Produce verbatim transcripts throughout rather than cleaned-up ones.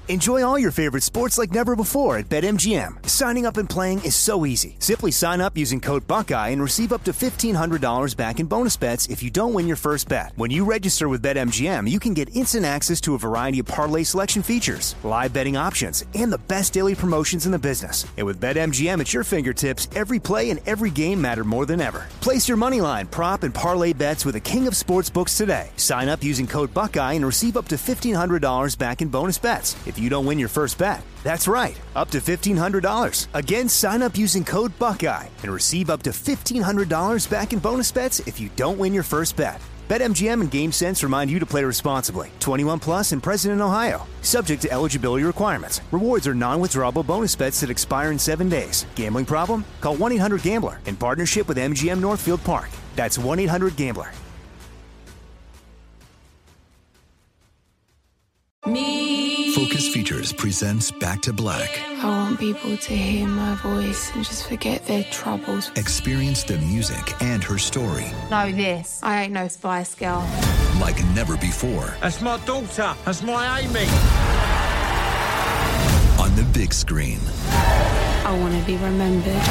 Enjoy all your favorite sports like never before at BetMGM. Signing up and playing is so easy. Simply sign up using code Buckeye and receive up to fifteen hundred dollars back in bonus bets if you don't win your first bet. When you register with BetMGM, you can get instant access to a variety of parlay selection features, live betting options, and the best daily promotions in the business. And with BetMGM at your fingertips, every play and every game matter more than ever. Place your moneyline, prop, and parlay bets with the king of sportsbooks today. Sign up using code Buckeye and receive up to fifteen hundred dollars back in bonus bets if you don't win your first bet. That's right, up to fifteen hundred dollars. Again, sign up using code Buckeye and receive up to fifteen hundred dollars back in bonus bets if you don't win your first bet. BetMGM and GameSense remind you to play responsibly. twenty-one plus and present in Ohio. Subject to eligibility requirements. Rewards are non-withdrawable bonus bets that expire in seven days. Gambling problem? Call one eight hundred gambler in partnership with M G M Northfield Park. That's one eight hundred gambler. Me. Focus Features presents Back to Black. I want people to hear my voice and just forget their troubles. Experience the music and her story. Know this, I ain't no Spice Girl. Like never before. That's my daughter. That's my Amy. On the big screen. I want to be remembered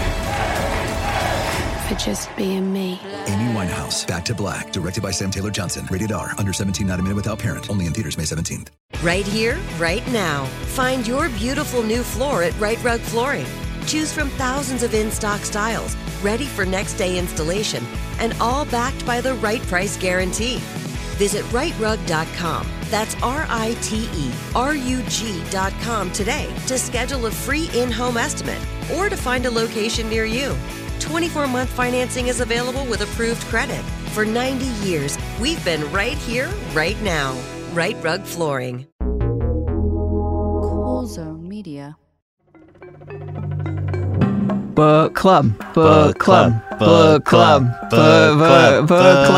for just being me. Amy Winehouse, Back to Black, directed by Sam Taylor Johnson. Rated R, under seventeen, not a minute without parent. Only in theaters May seventeenth. Right here, right now. Find your beautiful new floor at Right Rug Flooring. Choose from thousands of in-stock styles, ready for next day installation, and all backed by the right price guarantee. Visit right rug dot com. That's R I T E R U G dot com today to schedule a free in-home estimate or to find a location near you. twenty-four month financing is available with approved credit. For ninety years, we've been right here, right now. Right Rug Flooring. Cool Zone Media. Book club, book club, book club, book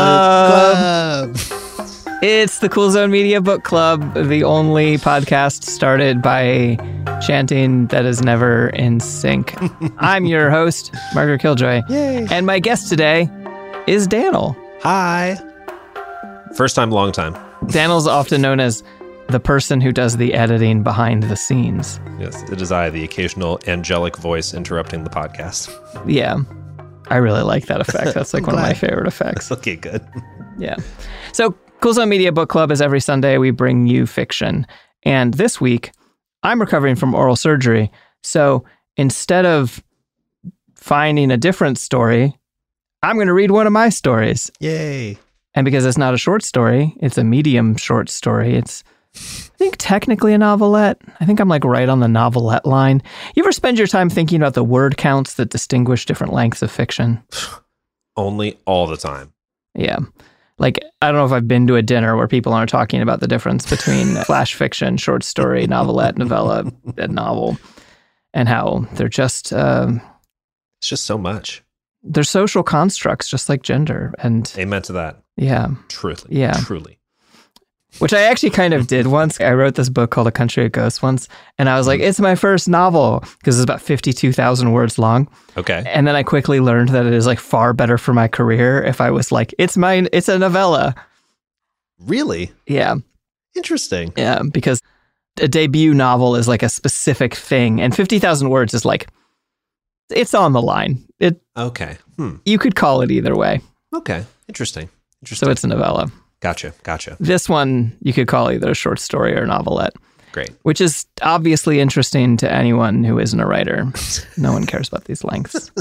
club. It's the Cool Zone Media Book Club, the only podcast started by chanting that is never in sync. I'm your host, Margaret Killjoy. Yay. And my guest today is Daniel. Hi. First time, long time. Daniel's often known as the person who does the editing behind the scenes. Yes, it is I, the occasional angelic voice interrupting the podcast. Yeah, I really like that effect. That's like one of my favorite effects. Okay, good. Yeah. So Cool Zone Media Book Club is every Sunday we bring you fiction. And this week, I'm recovering from oral surgery. So instead of finding a different story, I'm going to read one of my stories. Yay. And because it's not a short story, it's a medium short story. It's, I think, technically a novelette. I think I'm like right on the novelette line. You ever spend your time thinking about the word counts that distinguish different lengths of fiction? Only all the time. Yeah. Like, I don't know if I've been to a dinner where people aren't talking about the difference between flash fiction, short story, novelette, novella, and novel, and how they're just... Um, it's just so much. They're social constructs, just like gender. And amen to that. Yeah. Truly. Yeah. Truly. Which I actually kind of did once. I wrote this book called A Country of Ghosts once, and I was like, it's my first novel, because it's about fifty-two thousand words long. Okay. And then I quickly learned that it is like far better for my career if I was like, it's mine, it's a novella. Really? Yeah. Interesting. Yeah, because a debut novel is like a specific thing, and fifty thousand words is like, it's on the line. It. Okay. Hmm. You could call it either way. Okay. Interesting. Interesting. So it's a novella. Gotcha. Gotcha. This one you could call either a short story or a novelette. Great. Which is obviously interesting to anyone who isn't a writer. No one cares about these lengths.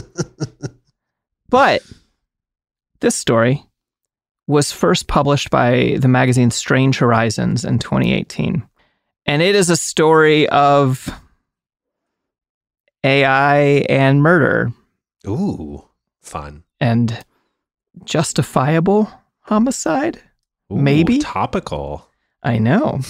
But this story was first published by the magazine Strange Horizons in twenty eighteen. And it is a story of A I and murder. Ooh, fun. And justifiable homicide? Ooh, maybe? Topical. I know.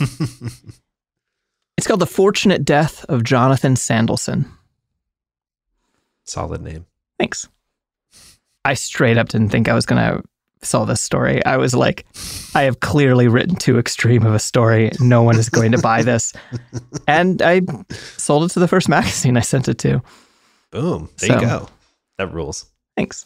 It's called The Fortunate Death of Jonathan Sandelson. Solid name. Thanks. I straight up didn't think I was going to sell this story. I was like, I have clearly written too extreme of a story. No one is going to buy this. And I sold it to the first magazine I sent it to. Boom. There so, you go. That rules. Thanks.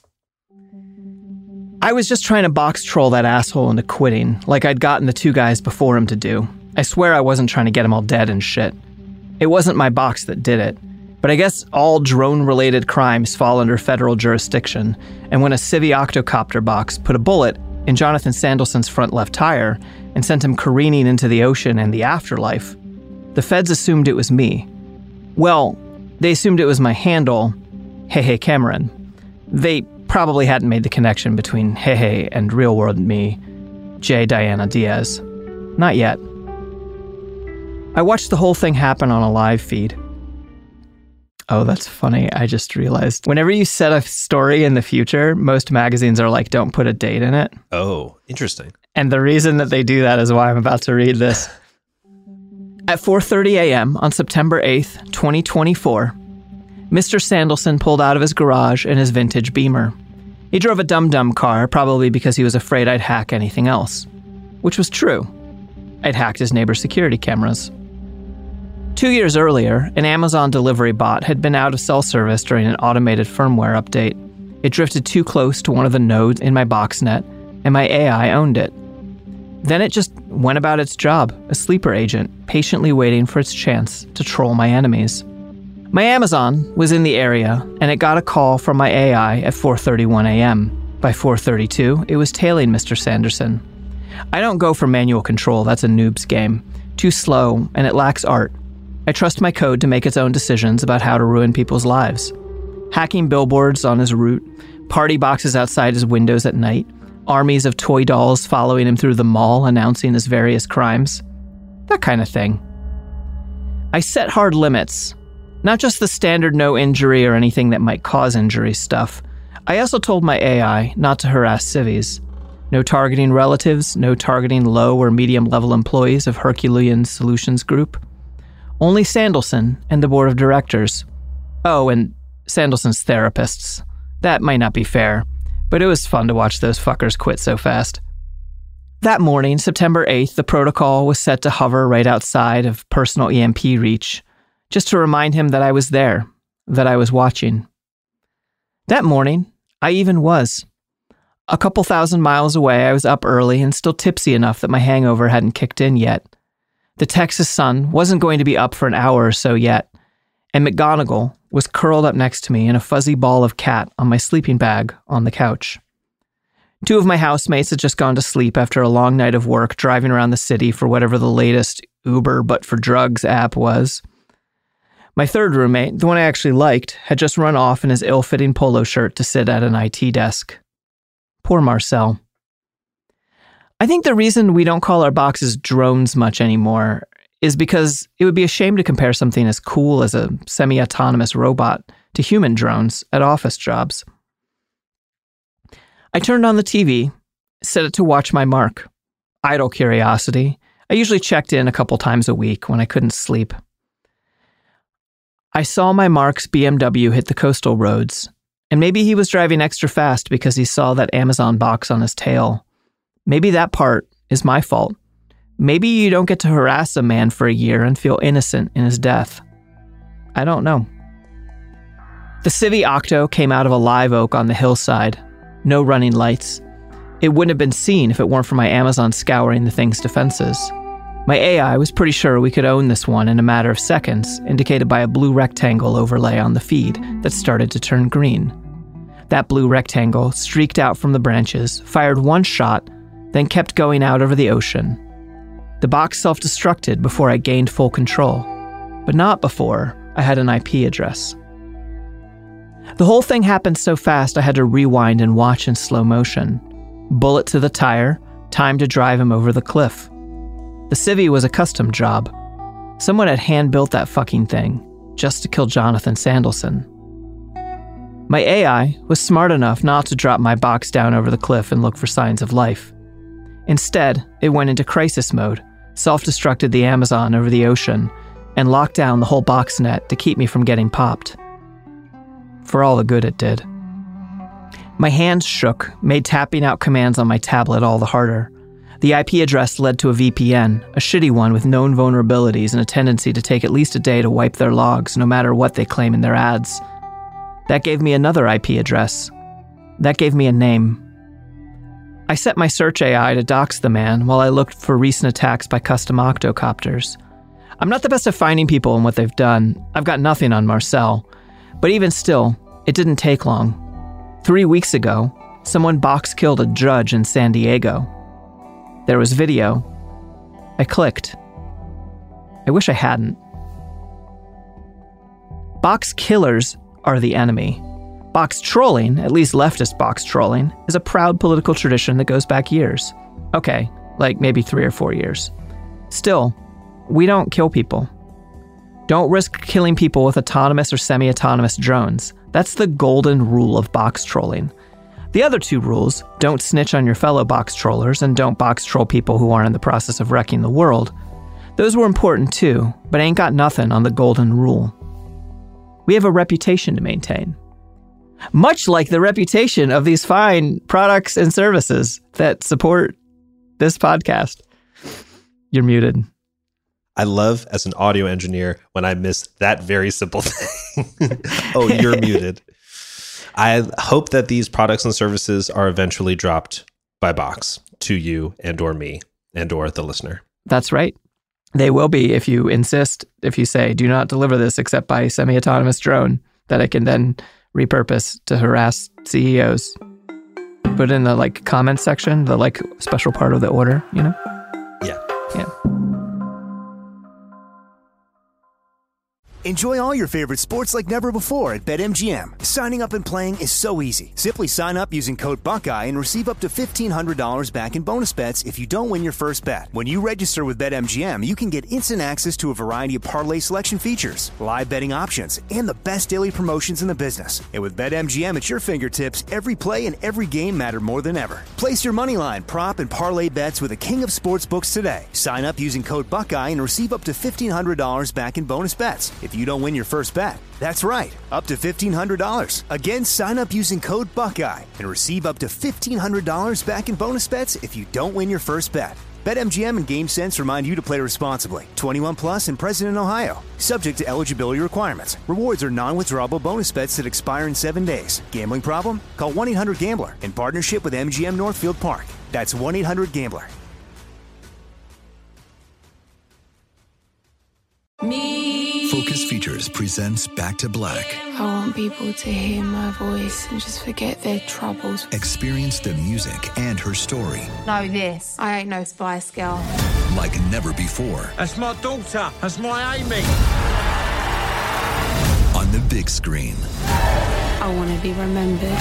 I was just trying to box troll that asshole into quitting, like I'd gotten the two guys before him to do. I swear I wasn't trying to get them all dead and shit. It wasn't my box that did it. But I guess all drone-related crimes fall under federal jurisdiction, and when a Civi octocopter box put a bullet in Jonathan Sandelson's front left tire and sent him careening into the ocean and the afterlife, the feds assumed it was me. Well, they assumed it was my handle, Hey Hey Cameron. They probably hadn't made the connection between Hey Hey and real-world me, J. Diana Diaz. Not yet. I watched the whole thing happen on a live feed. Oh, that's funny. I just realized. Whenever you set a story in the future, most magazines are like, don't put a date in it. Oh, interesting. And the reason that they do that is why I'm about to read this. At four thirty a.m. on September eighth, twenty twenty-four, Mister Sandelson pulled out of his garage in his vintage Beamer. He drove a dum-dum car, probably because he was afraid I'd hack anything else. Which was true. I'd hacked his neighbor's security cameras. Two years earlier, an Amazon delivery bot had been out of cell service during an automated firmware update. It drifted too close to one of the nodes in my BoxNet, and my A I owned it. Then it just went about its job, a sleeper agent, patiently waiting for its chance to troll my enemies. My Amazon was in the area, and it got a call from my A I at four thirty-one a.m. By four thirty-two, it was tailing Mister Sanderson. I don't go for manual control, that's a noob's game. Too slow, and it lacks art. I trust my code to make its own decisions about how to ruin people's lives. Hacking billboards on his route, party boxes outside his windows at night, armies of toy dolls following him through the mall announcing his various crimes. That kind of thing. I set hard limits. Not just the standard no injury or anything that might cause injury stuff. I also told my A I not to harass civies. No targeting relatives, no targeting low or medium level employees of Herculean Solutions Group. Only Sandelson and the board of directors. Oh, and Sandelson's therapists. That might not be fair, but it was fun to watch those fuckers quit so fast. That morning, September eighth, the protocol was set to hover right outside of personal E M P reach, just to remind him that I was there, that I was watching. That morning, I even was. A couple thousand miles away, I was up early and still tipsy enough that my hangover hadn't kicked in yet. The Texas sun wasn't going to be up for an hour or so yet, and McGonagall was curled up next to me in a fuzzy ball of cat on my sleeping bag on the couch. Two of my housemates had just gone to sleep after a long night of work driving around the city for whatever the latest Uber but for drugs app was. My third roommate, the one I actually liked, had just run off in his ill-fitting polo shirt to sit at an I T desk. Poor Marcel. I think the reason we don't call our boxes drones much anymore is because it would be a shame to compare something as cool as a semi-autonomous robot to human drones at office jobs. I turned on the T V, set it to watch my mark. Idle curiosity. I usually checked in a couple times a week when I couldn't sleep. I saw my Mark's B M W hit the coastal roads, and maybe he was driving extra fast because he saw that Amazon box on his tail. Maybe that part is my fault. Maybe you don't get to harass a man for a year and feel innocent in his death. I don't know. The Civi Octo came out of a live oak on the hillside. No running lights. It wouldn't have been seen if it weren't for my Amazon scouring the thing's defenses. My A I was pretty sure we could own this one in a matter of seconds, indicated by a blue rectangle overlay on the feed that started to turn green. That blue rectangle streaked out from the branches, fired one shot, then kept going out over the ocean. The box self-destructed before I gained full control, but not before I had an I P address. The whole thing happened so fast I had to rewind and watch in slow motion. Bullet to the tire, time to drive him over the cliff. The Civi was a custom job. Someone had hand-built that fucking thing, just to kill Jonathan Sandelson. My A I was smart enough not to drop my box down over the cliff and look for signs of life. Instead, it went into crisis mode, self-destructed the Amazon over the ocean, and locked down the whole BoxNet to keep me from getting popped. For all the good it did. My hands shook, made tapping out commands on my tablet all the harder. The I P address led to a V P N, a shitty one with known vulnerabilities and a tendency to take at least a day to wipe their logs, no matter what they claim in their ads. That gave me another I P address. That gave me a name. I set my search A I to dox the man while I looked for recent attacks by custom octocopters. I'm not the best at finding people and what they've done. I've got nothing on Marcel. But even still, it didn't take long. Three weeks ago, someone box killed a judge in San Diego. There was video. I clicked. I wish I hadn't. Box killers are the enemy. Box trolling, at least leftist box trolling, is a proud political tradition that goes back years. Okay, like maybe three or four years. Still, we don't kill people. Don't risk killing people with autonomous or semi-autonomous drones. That's the golden rule of box trolling. The other two rules, don't snitch on your fellow box trollers and don't box troll people who aren't in the process of wrecking the world. Those were important too, but ain't got nothing on the golden rule. We have a reputation to maintain. Much like the reputation of these fine products and services that support this podcast. You're muted. I love, as an audio engineer, when I miss that very simple thing. Oh, you're muted. I hope that these products and services are eventually dropped by Box to you and or me and or the listener. That's right. They will be if you insist, if you say, do not deliver this except by semi-autonomous drone that I can then repurpose to harass C E Os. Put in the like comment section, the like special part of the order, you know? Yeah. Yeah. Enjoy all your favorite sports like never before at BetMGM. Signing up and playing is so easy. Simply sign up using code Buckeye and receive up to fifteen hundred dollars back in bonus bets if you don't win your first bet. When you register with BetMGM, you can get instant access to a variety of parlay selection features, live betting options, and the best daily promotions in the business. And with BetMGM at your fingertips, every play and every game matter more than ever. Place your moneyline, prop, and parlay bets with the king of sportsbooks today. Sign up using code Buckeye and receive up to fifteen hundred dollars back in bonus bets if you don't win your first bet. That's right, up to fifteen hundred dollars. Again, sign up using code Buckeye and receive up to fifteen hundred dollars back in bonus bets if you don't win your first bet. BetMGM and GameSense remind you to play responsibly. twenty-one plus and present in Ohio. Subject to eligibility requirements. Rewards are non-withdrawable bonus bets that expire in seven days. Gambling problem? Call one eight hundred gambler in partnership with M G M Northfield Park. That's one eight hundred gambler. Me. Focus Features presents Back to Black. I want people to hear my voice and just forget their troubles. Experience the music and her story Know this, I ain't no Spice Girl. like never before. That's my daughter. That's my Amy. On the big screen. I want to be remembered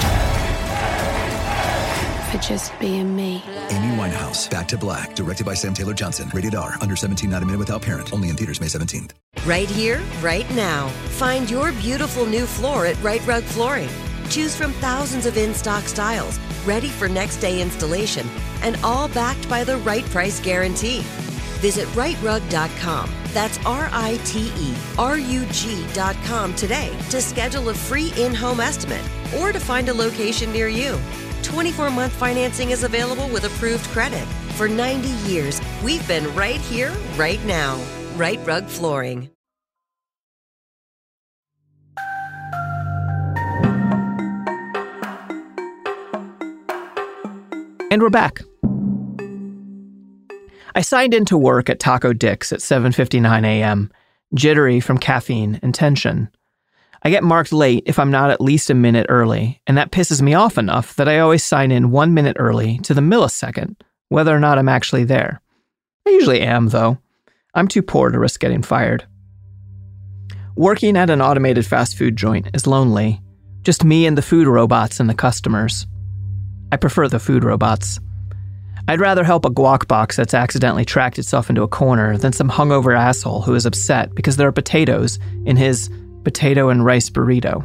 for just being me. Amy Winehouse, Back to Black, directed by Sam Taylor Johnson. Rated R, under seventeen, not a minute without parent. Only in theaters May seventeenth. Right here, right now. Find your beautiful new floor at Right Rug Flooring. Choose from thousands of in-stock styles, ready for next day installation, and all backed by the right price guarantee. Visit right rug dot com. That's R I T E R U G dot com today to schedule a free in-home estimate or to find a location near you. twenty-four month financing is available with approved credit. For ninety years, we've been right here, right now. Right Rug Flooring. And we're back. I signed into work at Taco Dick's at seven fifty-nine a.m., jittery from caffeine and tension. I get marked late if I'm not at least a minute early, and that pisses me off enough that I always sign in one minute early to the millisecond, whether or not I'm actually there. I usually am, though. I'm too poor to risk getting fired. Working at an automated fast food joint is lonely. Just me and the food robots and the customers. I prefer the food robots. I'd rather help a guac box that's accidentally tracked itself into a corner than some hungover asshole who is upset because there are potatoes in his potato and rice burrito.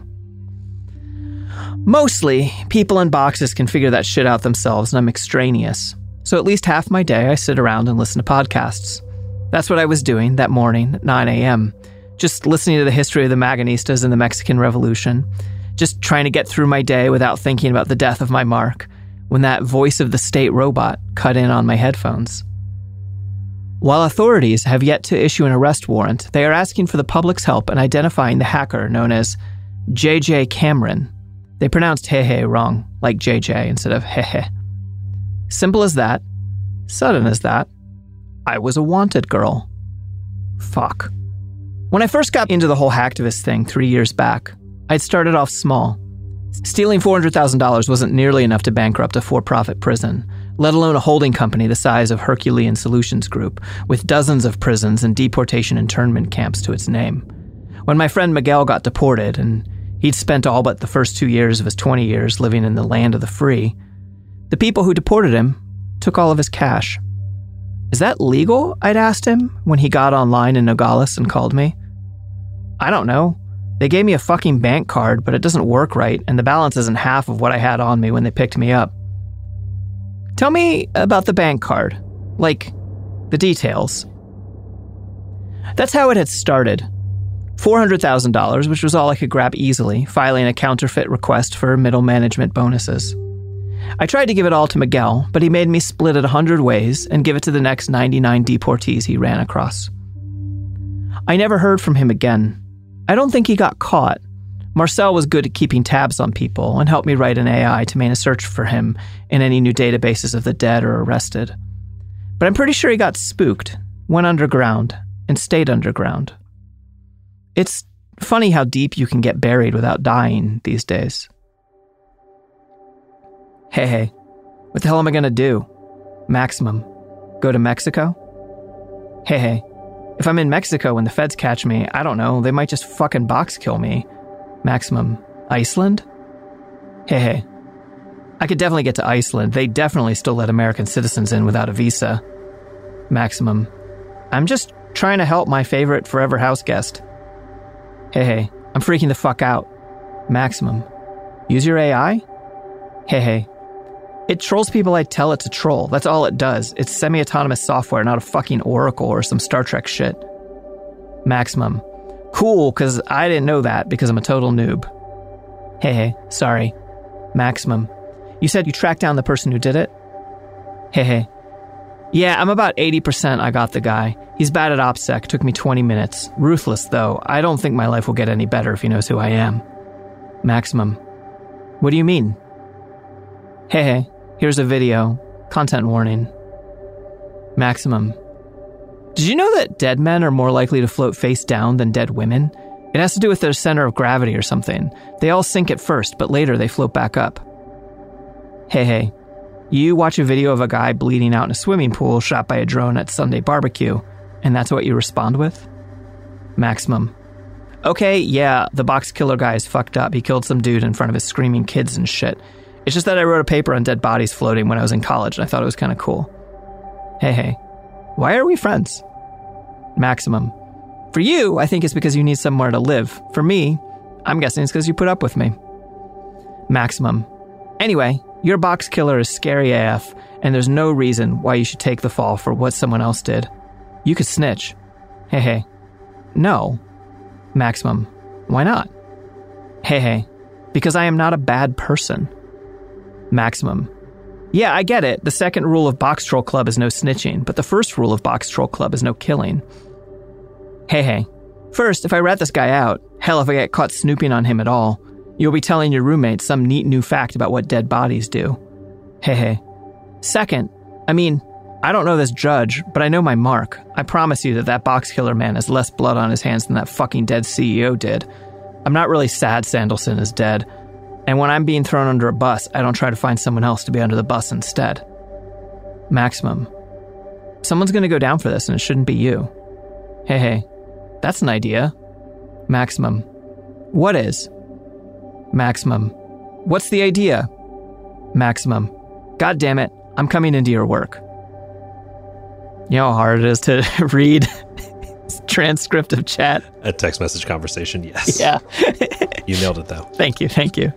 Mostly, people in boxes can figure that shit out themselves and I'm extraneous. So at least half my day I sit around and listen to podcasts. That's what I was doing that morning at nine a.m. Just listening to the history of the Magonistas and the Mexican Revolution. Just trying to get through my day without thinking about the death of my mark, when that voice of the state robot cut in on my headphones. While authorities have yet to issue an arrest warrant, they are asking for the public's help in identifying the hacker known as J J Cameron. They pronounced Hehe wrong, like J J instead of Hehe. Simple as that. Sudden as that. I was a wanted girl. Fuck. When I first got into the whole hacktivist thing three years back, I'd started off small. Stealing four hundred thousand dollars wasn't nearly enough to bankrupt a for-profit prison, let alone a holding company the size of Herculean Solutions Group, with dozens of prisons and deportation internment camps to its name. When my friend Miguel got deported, and he'd spent all but the first two years of his twenty years living in the land of the free, the people who deported him took all of his cash. Is that legal? I'd asked him when he got online in Nogales and called me. I don't know. They gave me a fucking bank card, but it doesn't work right, and the balance isn't half of what I had on me when they picked me up. Tell me about the bank card. Like, the details. That's how it had started. four hundred thousand dollars, which was all I could grab easily, filing a counterfeit request for middle management bonuses. I tried to give it all to Miguel, but he made me split it a hundred ways and give it to the next ninety-nine deportees he ran across. I never heard from him again. I don't think he got caught. Marcel was good at keeping tabs on people and helped me write an A I to main a search for him in any new databases of the dead or arrested. But I'm pretty sure he got spooked, went underground, and stayed underground. It's funny how deep you can get buried without dying these days. Hey, hey, what the hell am I gonna do? Maximum. Go to Mexico? Hey, hey. If I'm in Mexico when the feds catch me, I don't know, they might just fucking box kill me. Maximum. Iceland? Hey, hey. I could definitely get to Iceland. They definitely still let American citizens in without a visa. Maximum. I'm just trying to help my favorite forever house guest. Hey, hey. I'm freaking the fuck out. Maximum. Use your A I? Hey, hey. It trolls people I tell it to troll. That's all it does. It's semi-autonomous software, not a fucking Oracle or some Star Trek shit. Maximum. Cool, because I didn't know that because I'm a total noob. Hey, hey, sorry. Maximum. You said you tracked down the person who did it? Hey, hey. Yeah, I'm about eighty percent I got the guy. He's bad at OPSEC, took me twenty minutes. Ruthless, though. I don't think my life will get any better if he knows who I am. Maximum. What do you mean? Hey, hey. Here's a video. Content warning. Maximum. Did you know that dead men are more likely to float face down than dead women? It has to do with their center of gravity or something. They all sink at first, but later they float back up. Hey, hey. You watch a video of a guy bleeding out in a swimming pool shot by a drone at Sunday barbecue, and that's what you respond with? Maximum. Okay, yeah, the box killer guy is fucked up. He killed some dude in front of his screaming kids and shit. It's just that I wrote a paper on dead bodies floating when I was in college, and I thought it was kind of cool. Hey, hey. Why are we friends? Maximum. For you, I think it's because you need somewhere to live. For me, I'm guessing it's because you put up with me. Maximum. Anyway, your box killer is scary A F, and there's no reason why you should take the fall for what someone else did. You could snitch. Hey, hey. No. Maximum. Why not? Hey, hey. Because I am not a bad person. Maximum. Yeah, I get it. The second rule of Box Troll Club is no snitching, but the first rule of Box Troll Club is no killing. Hey, hey. First, if I rat this guy out, hell, if I get caught snooping on him at all, you'll be telling your roommate some neat new fact about what dead bodies do. Hey, hey. Second, I mean, I don't know this judge, but I know my mark. I promise you that that box killer man has less blood on his hands than that fucking dead C E O did. I'm not really sad Sandelson is dead. And when I'm being thrown under a bus, I don't try to find someone else to be under the bus instead. Maximum. Someone's going to go down for this, and it shouldn't be you. Hey, hey. That's an idea. Maximum. What is? Maximum. What's the idea? Maximum. God damn it. I'm coming into your work. You know how hard it is to read transcript of chat? A text message conversation, yes. Yeah. You nailed it, though. Thank you, thank you.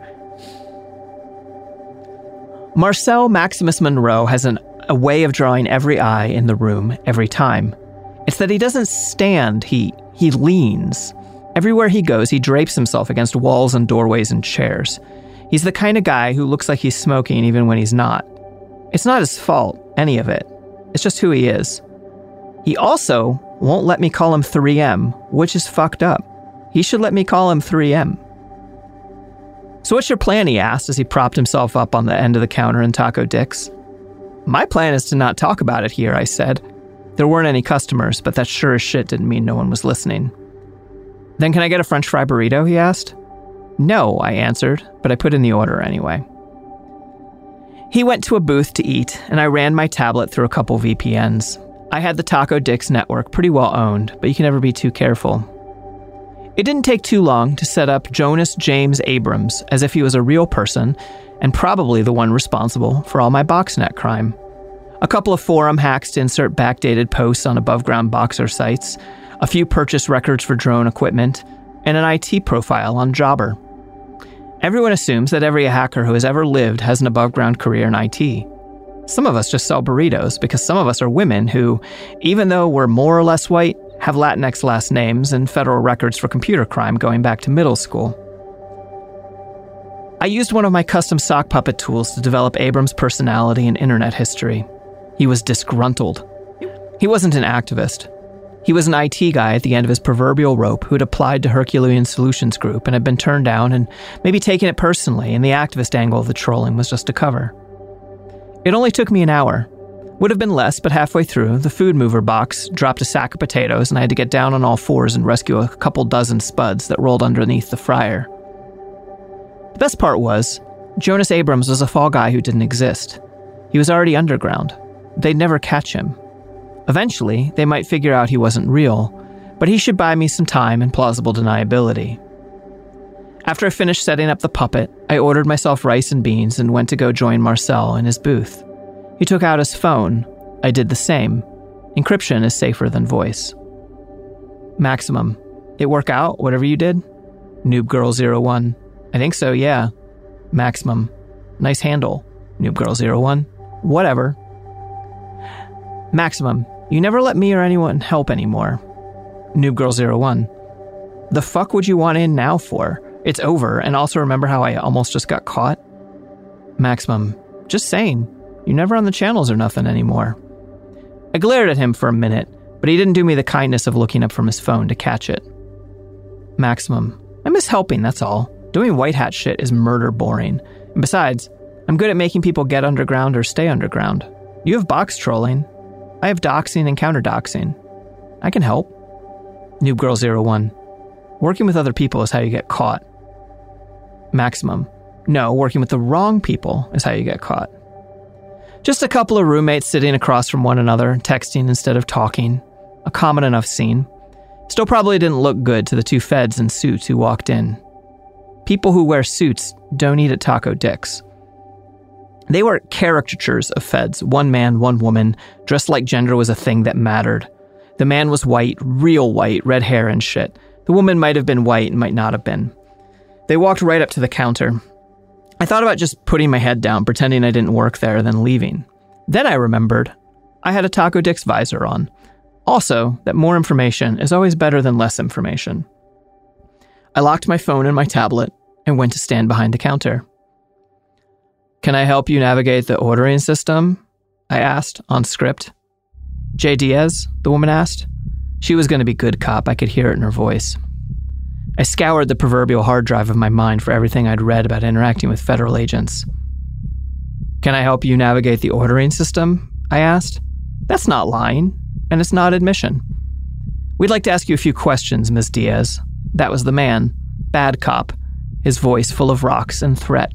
Marcel Maximus Monroe has an, a way of drawing every eye in the room every time. It's that he doesn't stand, he he leans. Everywhere he goes, he drapes himself against walls and doorways and chairs. He's the kind of guy who looks like he's smoking even when he's not. It's not his fault, any of it. It's just who he is. He also won't let me call him three M, which is fucked up. He should let me call him three M. So what's your plan, he asked as he propped himself up on the end of the counter in Taco Dick's. My plan is to not talk about it here, I said. There weren't any customers, but that sure as shit didn't mean no one was listening. Then can I get a French fry burrito, he asked. No, I answered, but I put in the order anyway. He went to a booth to eat, and I ran my tablet through a couple V P Ns. I had the Taco Dix network pretty well owned, but you can never be too careful. It didn't take too long to set up Jonas James Abrams as if he was a real person, and probably the one responsible for all my BoxNet crime. A couple of forum hacks to insert backdated posts on above-ground Boxer sites, a few purchase records for drone equipment, and an I T profile on Jobber. Everyone assumes that every hacker who has ever lived has an above-ground career in I T. Some of us just sell burritos because some of us are women who, even though we're more or less white, have Latinx last names and federal records for computer crime going back to middle school. I used one of my custom sock puppet tools to develop Abrams' personality and internet history. He was disgruntled. He wasn't an activist. He was an I T guy at the end of his proverbial rope who had applied to Herculean Solutions Group and had been turned down and maybe taken it personally, and the activist angle of the trolling was just a cover. It only took me an hour. Would have been less, but halfway through, the food mover box dropped a sack of potatoes and I had to get down on all fours and rescue a couple dozen spuds that rolled underneath the fryer. The best part was, Jonas Abrams was a fall guy who didn't exist. He was already underground. They'd never catch him. Eventually, they might figure out he wasn't real, but he should buy me some time and plausible deniability. After I finished setting up the puppet, I ordered myself rice and beans and went to go join Marcel in his booth. He took out his phone. I did the same. Encryption is safer than voice. Maximum. It work out, whatever you did? Noob Girl zero one. I think so, yeah. Maximum. Nice handle. Noob Girl zero one. Whatever. Maximum. You never let me or anyone help anymore. Noob Girl zero one. The fuck would you want in now for? It's over, and also remember how I almost just got caught? Maximum. Just saying. You're never on the channels or nothing anymore. I glared at him for a minute, but he didn't do me the kindness of looking up from his phone to catch it. Maximum. I miss helping, that's all. Doing white hat shit is murder boring. And besides, I'm good at making people get underground or stay underground. You have box trolling. I have doxing and counter-doxing. I can help. Noob Girl zero one. Working with other people is how you get caught. Maximum. No, working with the wrong people is how you get caught. Just a couple of roommates sitting across from one another, texting instead of talking. A common enough scene. Still probably didn't look good to the two feds in suits who walked in. People who wear suits don't eat at Taco Dix. They were caricatures of feds, one man, one woman, dressed like gender was a thing that mattered. The man was white, real white, red hair and shit. The woman might have been white and might not have been. They walked right up to the counter. I thought about just putting my head down, pretending I didn't work there, then leaving. Then I remembered I had a Taco Dix visor on. Also, that more information is always better than less information. I locked my phone in my tablet and went to stand behind the counter. Can I help you navigate the ordering system? I asked, on script. J. Diaz, the woman asked. She was going to be good cop, I could hear it in her voice. I scoured the proverbial hard drive of my mind for everything I'd read about interacting with federal agents. Can I help you navigate the ordering system? I asked. That's not lying, and it's not admission. We'd like to ask you a few questions, Miz Diaz. That was the man, bad cop, his voice full of rocks and threat.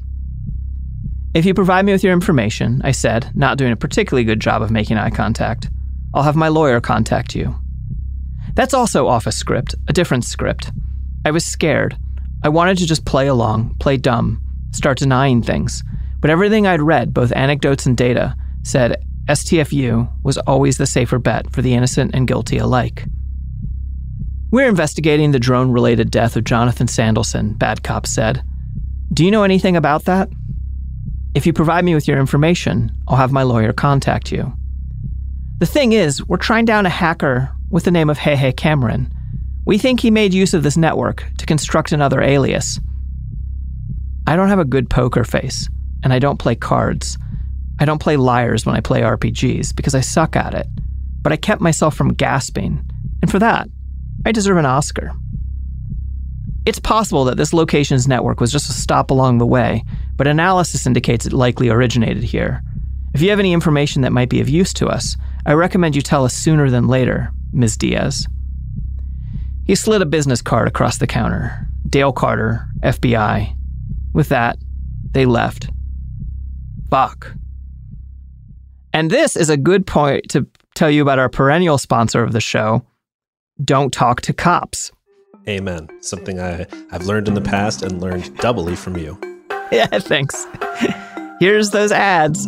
If you provide me with your information, I said, not doing a particularly good job of making eye contact, I'll have my lawyer contact you. That's also off a script, a different script. I was scared. I wanted to just play along, play dumb, start denying things. But everything I'd read, both anecdotes and data, said S T F U was always the safer bet for the innocent and guilty alike. We're investigating the drone-related death of Jonathan Sandelson, Bad Cop said. Do you know anything about that? If you provide me with your information, I'll have my lawyer contact you. The thing is, we're trying down a hacker with the name of Hey Hey Cameron. We think he made use of this network to construct another alias. I don't have a good poker face, and I don't play cards. I don't play liars when I play R P Gs because I suck at it. But I kept myself from gasping, and for that, I deserve an Oscar. It's possible that this location's network was just a stop along the way, but analysis indicates it likely originated here. If you have any information that might be of use to us, I recommend you tell us sooner than later, Miz Diaz." He slid a business card across the counter. Dale Carter, F B I. With that, they left. Fuck. And this is a good point to tell you about our perennial sponsor of the show, Don't Talk to Cops. Amen. Something I, I've learned in the past and learned doubly from you. Yeah, thanks. Here's those ads.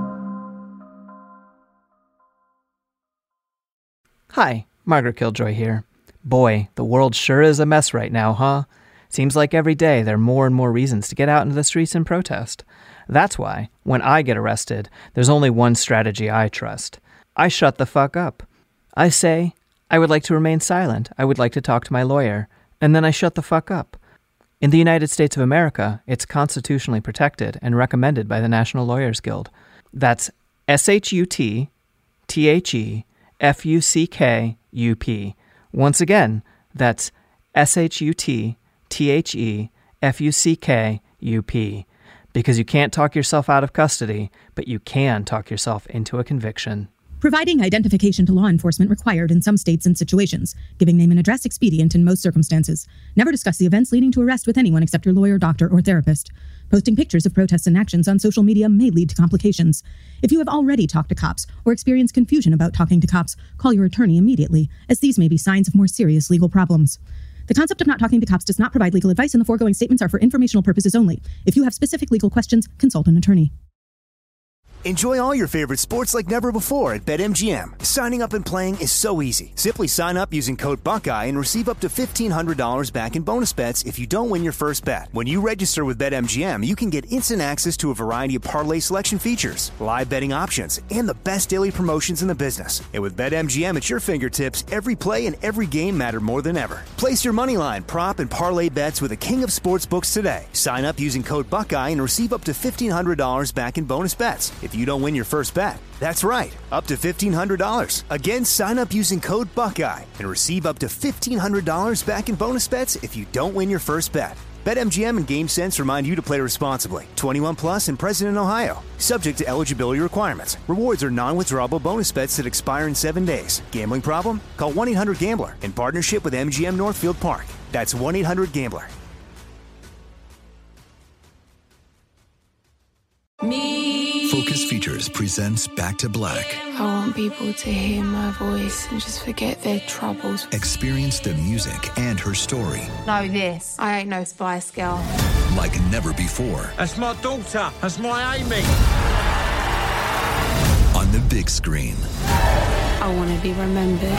Hi, Margaret Killjoy here. Boy, the world sure is a mess right now, huh? Seems like every day there are more and more reasons to get out into the streets and protest. That's why, when I get arrested, there's only one strategy I trust. I shut the fuck up. I say, I would like to remain silent. I would like to talk to my lawyer. And then I shut the fuck up. In the United States of America, it's constitutionally protected and recommended by the National Lawyers Guild. That's S H U T T H E F U C K U P. Once again, that's S H U T T H E F U C K U P. Because you can't talk yourself out of custody, but you can talk yourself into a conviction. Providing identification to law enforcement required in some states and situations. Giving name and address expedient in most circumstances. Never discuss the events leading to arrest with anyone except your lawyer, doctor, or therapist. Posting pictures of protests and actions on social media may lead to complications. If you have already talked to cops or experienced confusion about talking to cops, call your attorney immediately, as these may be signs of more serious legal problems. The concept of not talking to cops does not provide legal advice, and the foregoing statements are for informational purposes only. If you have specific legal questions, consult an attorney. Enjoy all your favorite sports like never before at BetMGM. Signing up and playing is so easy. Simply sign up using code Buckeye and receive up to fifteen hundred dollars back in bonus bets if you don't win your first bet. When you register with BetMGM, you can get instant access to a variety of parlay selection features, live betting options, and the best daily promotions in the business. And with BetMGM at your fingertips, every play and every game matter more than ever. Place your moneyline, prop, and parlay bets with the king of sportsbooks today. Sign up using code Buckeye and receive up to fifteen hundred dollars back in bonus bets if you don't win your first bet. That's right, up to fifteen hundred dollars. Again, sign up using code Buckeye and receive up to fifteen hundred dollars back in bonus bets if you don't win your first bet. BetMGM and GameSense remind you to play responsibly. twenty-one plus and present in Ohio. Subject to eligibility requirements. Rewards are non-withdrawable bonus bets that expire in seven days. Gambling problem? Call one eight hundred gambler in partnership with M G M Northfield Park. That's one eight hundred gambler. Me. Focus Features presents Back to Black. I want people to hear my voice and just forget their troubles. Experience the music and her story. Know this, I ain't no Spice Girl. Like never before. That's my daughter. That's my Amy. On the big screen. I want to be remembered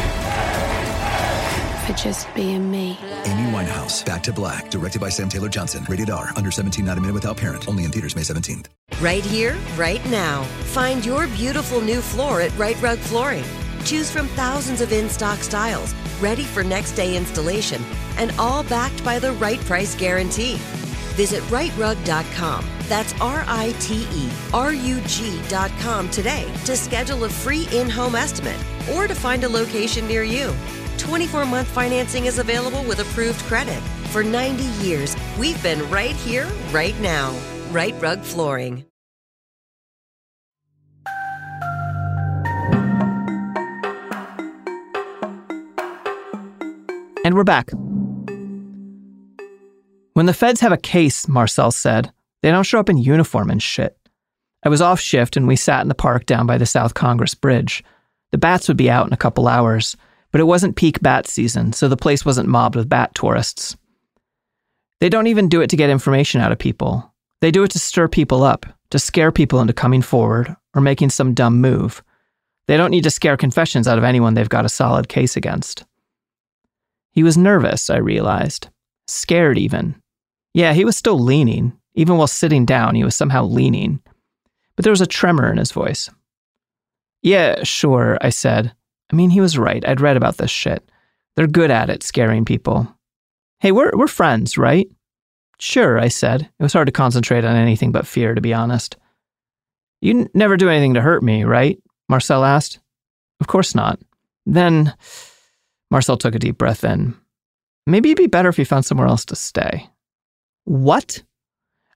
for just being me. Amy Winehouse, Back to Black, directed by Sam Taylor Johnson. Rated R, under seventeen, not admitted without parent. Only in theaters May seventeenth. Right here, right now. Find your beautiful new floor at Right Rug Flooring. Choose from thousands of in-stock styles, ready for next day installation, and all backed by the right price guarantee. Visit right rug dot com. That's R I T E R U G dot com today to schedule a free in-home estimate or to find a location near you. twenty-four month financing is available with approved credit. For ninety years, we've been right here, right now. Right Rug Flooring. And we're back. When the feds have a case, Marcel said, they don't show up in uniform and shit. I was off shift and we sat in the park down by the South Congress Bridge. The bats would be out in a couple hours, but it wasn't peak bat season, so the place wasn't mobbed with bat tourists. They don't even do it to get information out of people. They do it to stir people up, to scare people into coming forward or making some dumb move. They don't need to scare confessions out of anyone they've got a solid case against. He was nervous, I realized. Scared even. Yeah, he was still leaning. Even while sitting down, he was somehow leaning. But there was a tremor in his voice. Yeah, sure, I said. I mean, he was right. I'd read about this shit. They're good at it, scaring people. Hey, we're we're friends, right? Sure, I said. It was hard to concentrate on anything but fear, to be honest. You n- never do anything to hurt me, right? Marcel asked. Of course not. Then, Marcel took a deep breath in. Maybe it'd be better if you found somewhere else to stay. What?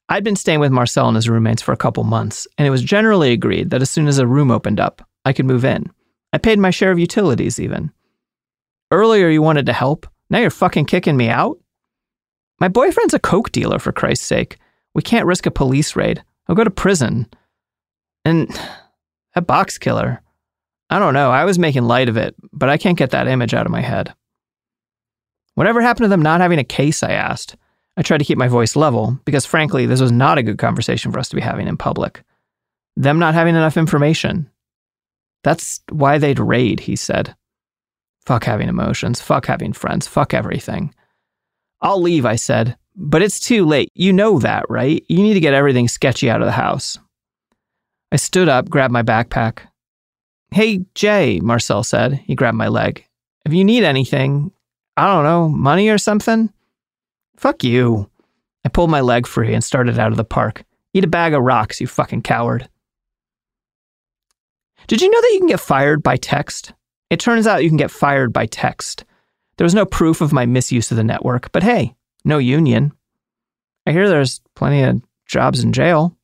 I'd been staying with Marcel and his roommates for a couple months, and it was generally agreed that as soon as a room opened up, I could move in. I paid my share of utilities even. Earlier you wanted to help, now you're fucking kicking me out? My boyfriend's a coke dealer, for Christ's sake. We can't risk a police raid. I'll go to prison. And that box killer, I don't know, I was making light of it, but I can't get that image out of my head. Whatever happened to them not having a case, I asked. I tried to keep my voice level, because frankly, this was not a good conversation for us to be having in public. Them not having enough information. That's why they'd raid, he said. Fuck having emotions, fuck having friends, fuck everything. I'll leave, I said, but it's too late. You know that, right? You need to get everything sketchy out of the house. I stood up, grabbed my backpack. Hey, Jay, Marcel said. He grabbed my leg. If you need anything, I don't know, money or something? Fuck you. I pulled my leg free and started out of the park. Eat a bag of rocks, you fucking coward. Did you know that you can get fired by text? It turns out you can get fired by text. There was no proof of my misuse of the network, but hey, no union. I hear there's plenty of jobs in jail.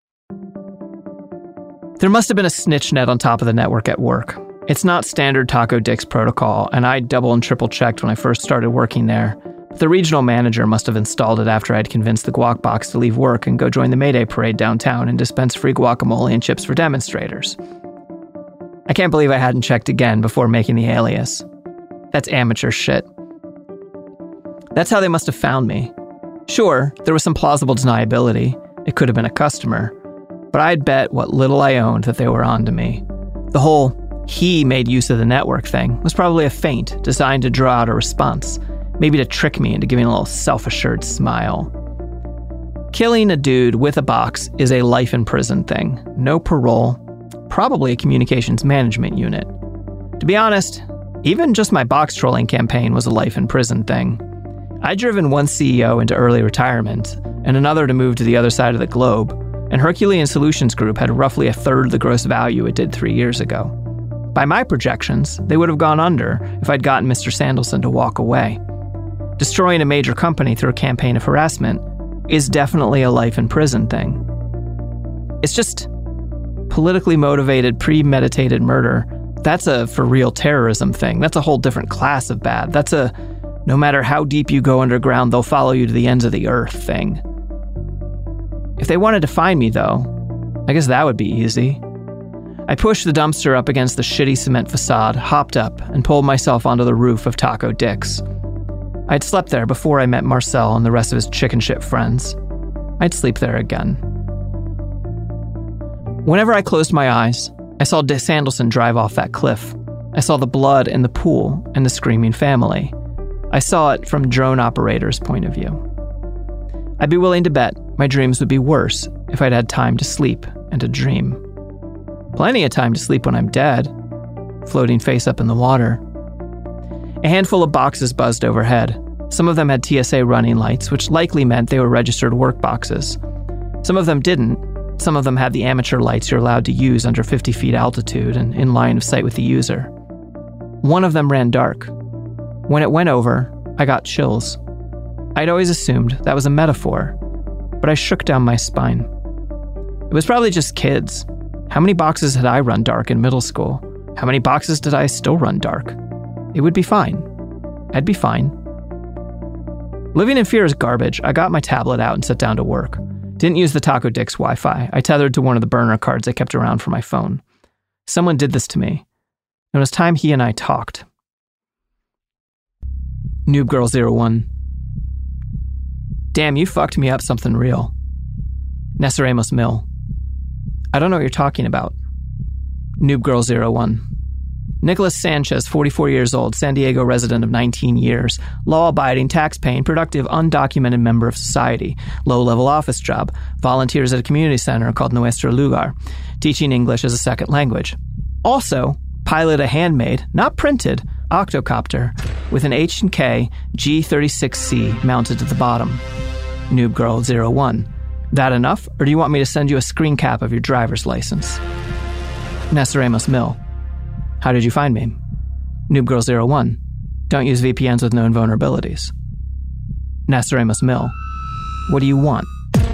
There must have been a snitch net on top of the network at work. It's not standard Taco Dix protocol, and I double and triple checked when I first started working there. The regional manager must have installed it after I'd convinced the guac box to leave work and go join the Mayday parade downtown and dispense free guacamole and chips for demonstrators. I can't believe I hadn't checked again before making the alias. That's amateur shit. That's how they must have found me. Sure, there was some plausible deniability. It could have been a customer. But I'd bet what little I owned that they were onto me. The whole he made use of the network thing was probably a feint designed to draw out a response. Maybe to trick me into giving a little self-assured smile. Killing a dude with a box is a life in prison thing. No parole. Probably a communications management unit. To be honest, even just my box trolling campaign was a life in prison thing. I'd driven one C E O into early retirement and another to move to the other side of the globe, and Herculean Solutions Group had roughly a third the gross value it did three years ago. By my projections, they would have gone under if I'd gotten Mister Sandelson to walk away. Destroying a major company through a campaign of harassment is definitely a life in prison thing. It's just politically motivated, premeditated murder. That's a for real terrorism thing. That's a whole different class of bad. That's a no matter how deep you go underground, they'll follow you to the ends of the earth thing. If they wanted to find me, though, I guess that would be easy. I pushed the dumpster up against the shitty cement facade, hopped up, and pulled myself onto the roof of Taco Dix. I'd slept there before I met Marcel and the rest of his chicken shit friends. I'd sleep there again. Whenever I closed my eyes, I saw De Sandelson drive off that cliff. I saw the blood in the pool and the screaming family. I saw it from drone operator's point of view. I'd be willing to bet my dreams would be worse if I'd had time to sleep and to dream. Plenty of time to sleep when I'm dead, floating face up in the water. A handful of boxes buzzed overhead. Some of them had T S A running lights, which likely meant they were registered work boxes. Some of them didn't. Some of them had the amateur lights you're allowed to use under fifty feet altitude and in line of sight with the user. One of them ran dark. When it went over, I got chills. I'd always assumed that was a metaphor, but I shook down my spine. It was probably just kids. How many boxes had I run dark in middle school? How many boxes did I still run dark? It would be fine. I'd be fine. Living in fear is garbage. I got my tablet out and sat down to work. Didn't use the Taco Dix Wi-Fi. I tethered to one of the burner cards I kept around for my phone. Someone did this to me. It was time he and I talked. Noob Girl zero one. Damn, you fucked me up something real. Nessa Ramos Mill. I don't know what you're talking about. Noob Girl zero one. Nicholas Sanchez, forty-four years old, San Diego resident of nineteen years, law-abiding, tax-paying, productive, undocumented member of society, low-level office job, volunteers at a community center called Nuestro Lugar, teaching English as a second language. Also, pilot a handmade, not printed, octocopter with an H and K G thirty-six C mounted to the bottom. Noob Girl zero one. That enough, or do you want me to send you a screen cap of your driver's license? Nessa Ramos Mill. How did you find me? Noob Girl zero one. Don't use V P Ns with known vulnerabilities. Nessa Ramos Mill. What do you want?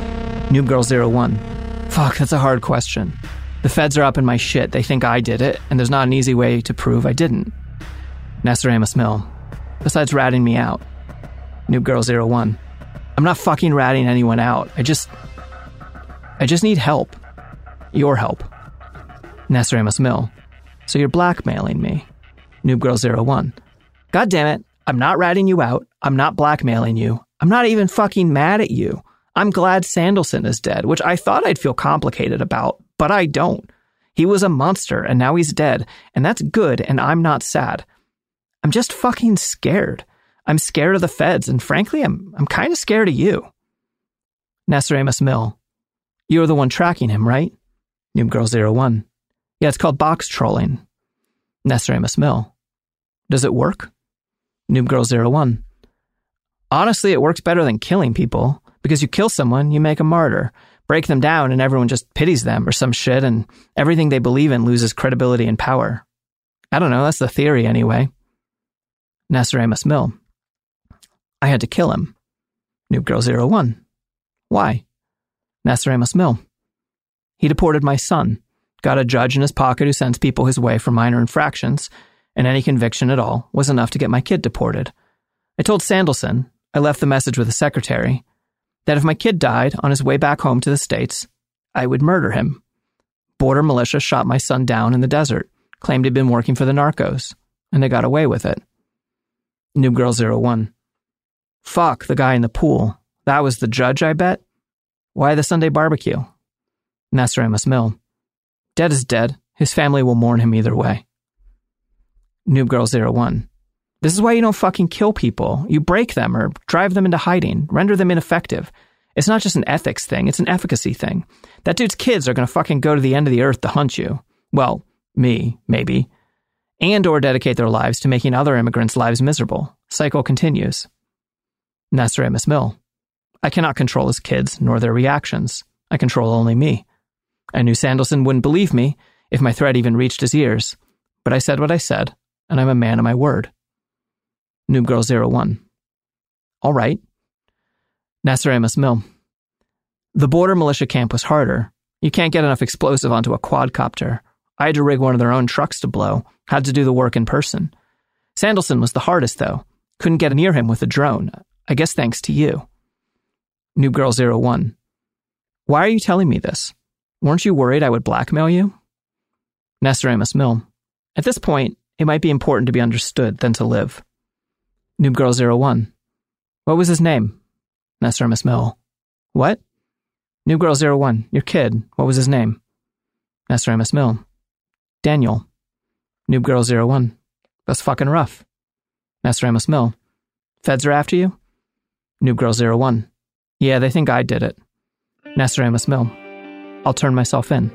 Noob Girl zero one. Fuck, that's a hard question. The feds are up in my shit. They think I did it, and there's not an easy way to prove I didn't. Nestor Amos Mill. Besides ratting me out. Noob Girl zero one. I'm not fucking ratting anyone out. I just... I just need help. Your help. Nestor Amos Mill. So you're blackmailing me. Noob Girl zero one. God damn it. I'm not ratting you out. I'm not blackmailing you. I'm not even fucking mad at you. I'm glad Sandelson is dead, which I thought I'd feel complicated about, but I don't. He was a monster, and now he's dead, and that's good, and I'm not sad. I'm just fucking scared. I'm scared of the feds, and frankly, I'm I'm kind of scared of you. Nestor Amos Mill. You're the one tracking him, right? Noob Girl zero one. Yeah, it's called box trolling. Nestor Amos Mill. Does it work? Noob Girl zero one. Honestly, it works better than killing people, because you kill someone, you make a martyr, break them down, and everyone just pities them or some shit, and everything they believe in loses credibility and power. I don't know, that's the theory anyway. Nestor Amos Mill. I had to kill him. Noob Girl zero one. Why? Nestor Amos Mill. He deported my son, got a judge in his pocket who sends people his way for minor infractions, and any conviction at all was enough to get my kid deported. I told Sandelson, I left the message with the secretary, that if my kid died on his way back home to the States, I would murder him. Border militia shot my son down in the desert, claimed he'd been working for the narcos, and they got away with it. Noob Girl zero one. Fuck, the guy in the pool. That was the judge, I bet? Why the Sunday barbecue? Nestor Amos Mill. Dead is dead. His family will mourn him either way. Noob Girl zero one. This is why you don't fucking kill people. You break them or drive them into hiding, render them ineffective. It's not just an ethics thing, it's an efficacy thing. That dude's kids are gonna fucking go to the end of the earth to hunt you. Well, me, maybe. And or dedicate their lives to making other immigrants' lives miserable. Cycle continues. Nestor Amos Mill. I cannot control his kids, nor their reactions. I control only me. I knew Sandelson wouldn't believe me if my threat even reached his ears. But I said what I said, and I'm a man of my word. Noob Girl zero one. All right. Nestor Amos Mill. The border militia camp was harder. You can't get enough explosive onto a quadcopter. I had to rig one of their own trucks to blow. Had to do the work in person. Sandelson was the hardest, though. Couldn't get near him with a drone. I guess thanks to you. Noob Girl zero one. Why are you telling me this? Weren't you worried I would blackmail you? Nestor Amos Mill. At this point, it might be important to be understood than to live. Noob Girl zero one. What was his name? Nestor Amos Mill. What? Noob Girl zero one. Your kid. What was his name? Nestor Amos Mill. Daniel. Noob Girl zero one. That's fucking rough. Nestor Amos Mill. Feds are after you? Noob Girl zero one. Yeah, they think I did it. Nestor Amos Mill. I'll turn myself in.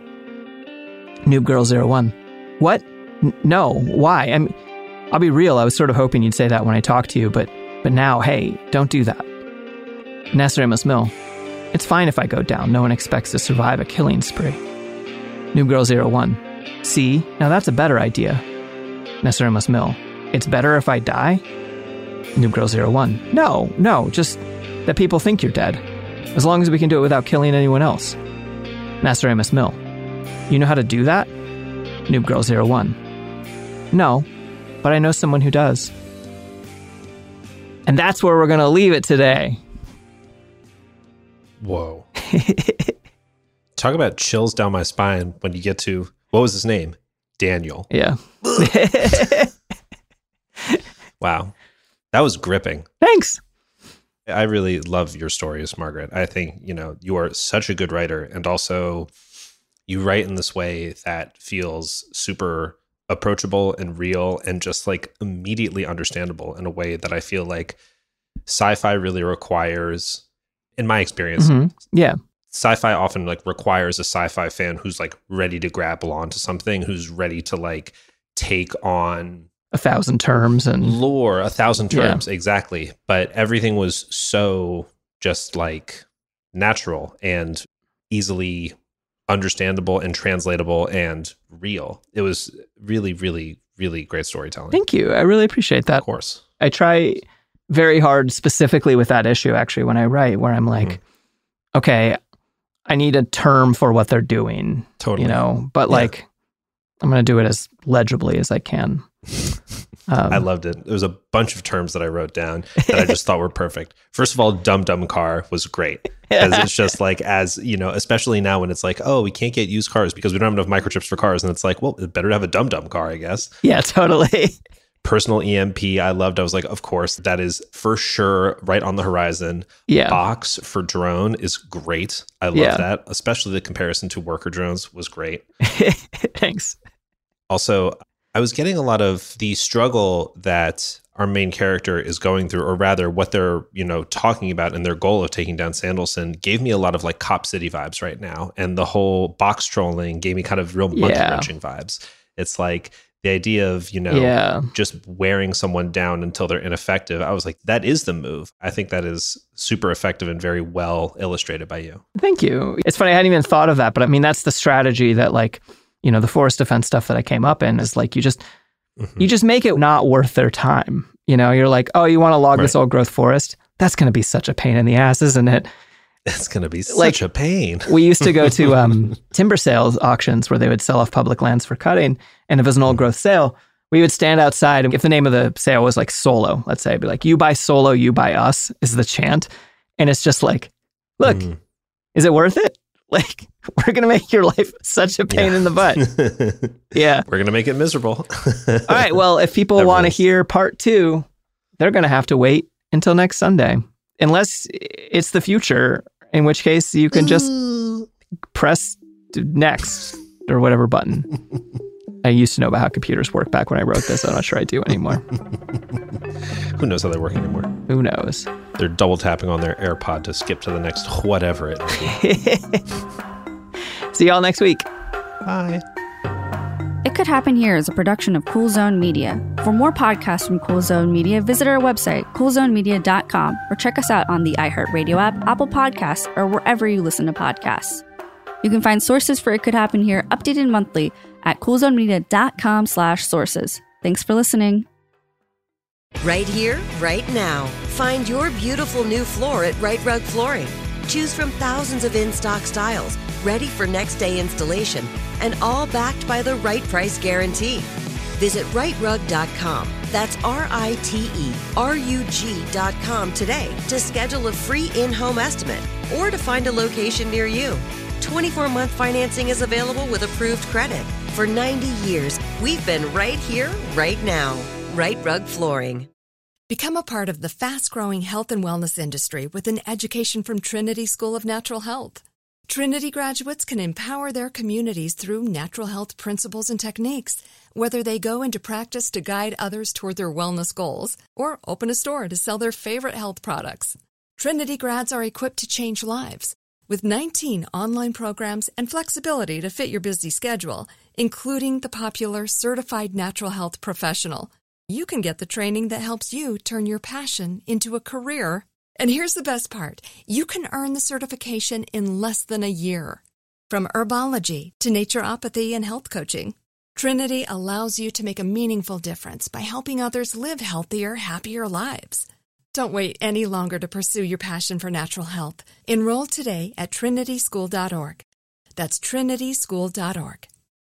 Noob Girl zero one. What? N- no, why? I mean, I'll be real, I was sort of hoping you'd say that when I talked to you, but but now, hey, don't do that. Nestor Amos Mill. It's fine if I go down. No one expects to survive a killing spree. Noob Girl zero one. See? Now that's a better idea. Nestor Amos Mill. It's better if I die? Noob Girl zero one. No, no, just that people think you're dead. As long as we can do it without killing anyone else. Nestor Amos Mill. You know how to do that? Noob Girl zero one. No, but I know someone who does. And that's where we're going to leave it today. Whoa. Talk about chills down my spine when you get to, what was his name? Daniel. Yeah. Wow. That was gripping. Thanks. I really love your stories, Margaret. I think, you know, you are such a good writer, and also you write in this way that feels super approachable and real and just like immediately understandable in a way that I feel like sci-fi really requires, in my experience. Mm-hmm. Yeah. Sci-fi often like requires a sci-fi fan who's like ready to grapple onto something, who's ready to like take on a thousand terms and lore, a thousand terms. Yeah. Exactly. But everything was so just like natural and easily understandable and translatable and real. It was really, really, really great storytelling. Thank you. I really appreciate that. Of course. I try very hard specifically with that issue, actually, when I write, where I'm like, mm-hmm. okay, I need a term for what they're doing. Totally. You know, but Yeah. like, I'm going to do it as legibly as I can. Um, I loved it. There was a bunch of terms that I wrote down that I just thought were perfect. First of all, dumb dumb car was great, because it's just like, as you know, especially now when it's like, oh, we can't get used cars because we don't have enough microchips for cars, and it's like, well, it better to have a dumb dumb car, I guess. Yeah, totally. Personal E M P, I loved. I was like, of course, that is for sure right on the horizon. Yeah. Box for drone is great. I love Yeah. that. Especially the comparison to worker drones was great. Thanks. Also, I was getting a lot of the struggle that our main character is going through, or rather what they're, you know, talking about and their goal of taking down Sandalson gave me a lot of like Cop City vibes right now. And the whole box trolling gave me kind of real monkey Yeah. wrenching vibes. It's like the idea of, you know, Yeah. just wearing someone down until they're ineffective. I was like, that is the move. I think that is super effective and very well illustrated by you. Thank you. It's funny, I hadn't even thought of that, but I mean, that's the strategy that, like, you know, the forest defense stuff that I came up in is like, you just, Mm-hmm. you just make it not worth their time. You know, you're like, oh, you want to log this Right. old growth forest? That's going to be such a pain in the ass, isn't it? It's going to be Like, such a pain. We used to go to um, timber sales auctions where they would sell off public lands for cutting. And if it was an old growth sale, we would stand outside. And if the name of the sale was like Solo, let's say, it'd be like, you buy Solo, you buy us is the chant. And it's just like, look, Mm. is it worth it? Like, we're going to make your life such a pain Yeah. in the butt. Yeah. We're going to make it miserable. All right. Well, if people That want to rules. hear part two, they're going to have to wait until next Sunday, unless it's the future, in which case you can just press next or whatever button. I used to know about how computers work back when I wrote this. I'm not sure I do anymore. Who knows how they work anymore? Who knows? They're double tapping on their AirPod to skip to the next whatever it may be. See y'all next week. Bye. It Could Happen Here is a production of Cool Zone Media. For more podcasts from Cool Zone Media, visit our website, cool zone media dot com, or check us out on the iHeartRadio app, Apple Podcasts, or wherever you listen to podcasts. You can find sources for It Could Happen Here updated monthly at cool zone media dot com slash sources. Thanks for listening. Right here, right now. Find your beautiful new floor at Right Rug Flooring. Choose from thousands of in-stock styles, ready for next day installation, and all backed by the right price guarantee. Visit right rug dot com. That's R I T E R U G dot com today to schedule a free in-home estimate or to find a location near you. twenty-four month financing is available with approved credit. For ninety years, we've been right here, right now. Right Rug Flooring. Become a part of the fast-growing health and wellness industry with an education from Trinity School of Natural Health. Trinity graduates can empower their communities through natural health principles and techniques, whether they go into practice to guide others toward their wellness goals or open a store to sell their favorite health products. Trinity grads are equipped to change lives with nineteen online programs and flexibility to fit your busy schedule, including the popular Certified Natural Health Professional. You can get the training that helps you turn your passion into a career. And here's the best part. You can earn the certification in less than a year. From herbology to naturopathy and health coaching, Trinity allows you to make a meaningful difference by helping others live healthier, happier lives. Don't wait any longer to pursue your passion for natural health. Enroll today at trinity school dot org. That's trinity school dot org.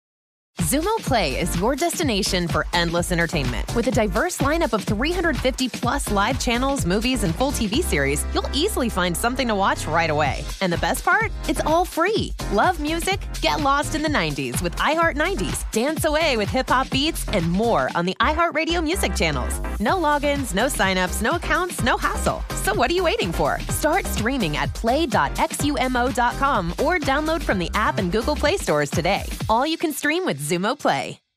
Zumo Play is your destination for endless entertainment. With a diverse lineup of three hundred fifty plus live channels, movies, and full T V series, you'll easily find something to watch right away. And the best part? It's all free. Love music? Get lost in the nineties with iHeart nineties. Dance away with hip-hop beats and more on the iHeartRadio music channels. No logins, no signups, no accounts, no hassle. So what are you waiting for? Start streaming at play dot xumo dot com or download from the app and Google Play stores today. All you can stream with Zumo Play.